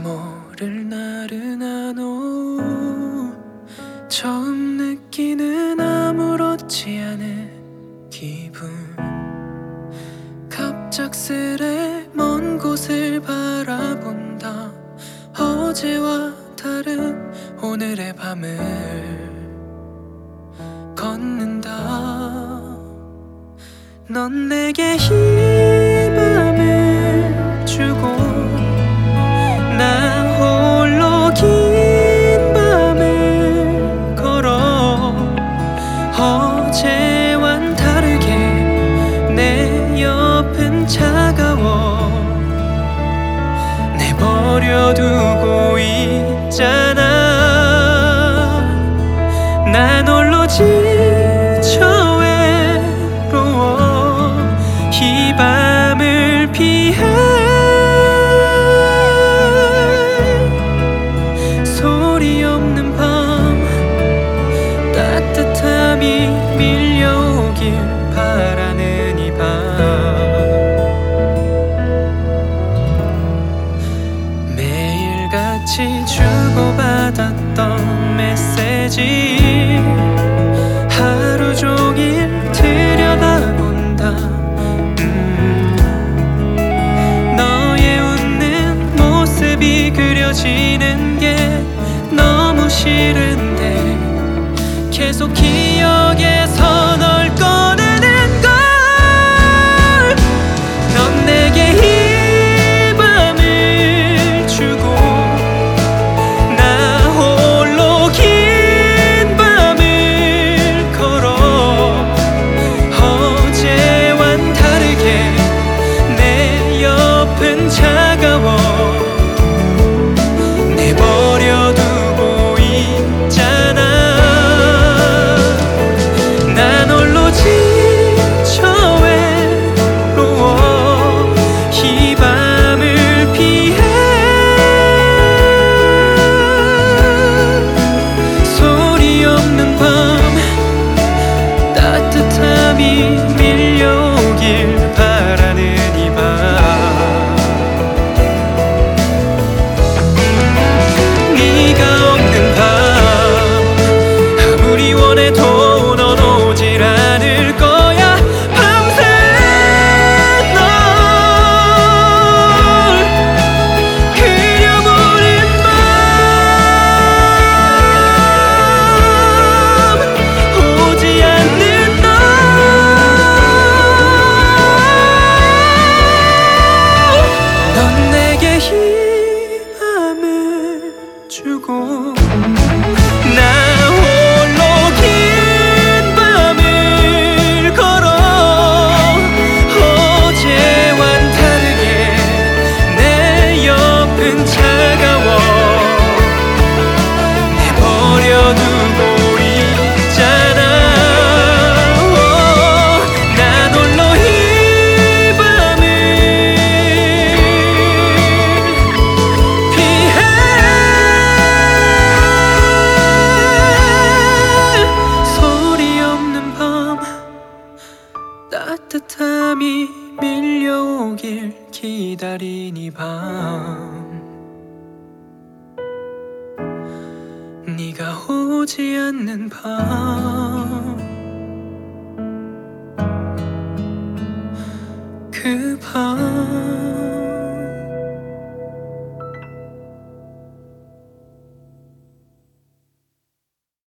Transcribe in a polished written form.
모를 나른한 처음 느끼는 아무렇지 않은 기분. 갑작스레 먼 곳을 바라본다. 어제와 다른 오늘의 밤을 걷는다. 넌 내게 이 밤을 주고 나 홀로 긴 밤을 걸어. 어제와는 다르게 내 옆은 차가워. 내버려두고 있잖아. 난 홀로 지쳐 외로워. 이 밤을 피해 소리 없는 밤. 따뜻함이 밀려오길 바라는 이 밤. 매일같이 주고받았던 메시지 하루 종일 들여다본다. 너의 웃는 모습이 그려지는 게 너무 싫은데 계속 기억에서 널 꺼내는 걸. 넌 내게 이 밤을 주고 나 홀로 긴 밤을 걸어. 어제와는 다르게 내 옆은 차가워. 내버려두고 있잖아. 난 홀로 지쳐 외로워. 이 밤을 피해 소리 없는 밤. 따뜻함이 밀려오길 바라는 이 밤. 네가 없는 밤. 아무리 원해도 넌 오질 않을 거야. 밤새 널 그려보는 밤. 오지 않는 너. 넌 내게 이 밤을 주고 나 홀로 긴 밤을 걸어. 어제와는 다르게 내 옆은 차가워. 내버려두고 있잖아. 난 홀로 이 밤을 피해 소리 없는 밤. 따뜻함이 밀려오길 기다린 이 밤. 네가 오지 않는 밤. 그 밤.